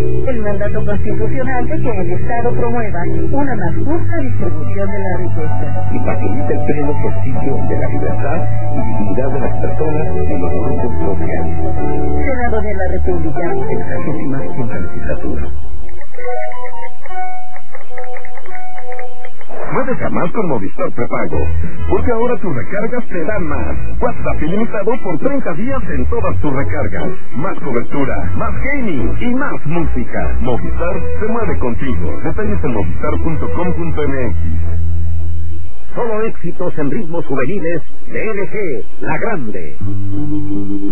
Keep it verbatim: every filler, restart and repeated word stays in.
El mandato constitucional de que el Estado promueva una más justa distribución de la riqueza y facilite el pleno ejercicio de la libertad y dignidad de las personas en los grupos sociales. Senado de la República. Sexagésima quinta legislatura. Mueves a más con Movistar Prepago, porque ahora tus recargas te dan más. WhatsApp ilimitado por treinta días en todas tus recargas. Más cobertura, más gaming y más música. Movistar se mueve contigo. Detalles en movistar punto com punto m x. Solo éxitos en ritmos juveniles de L G, la grande.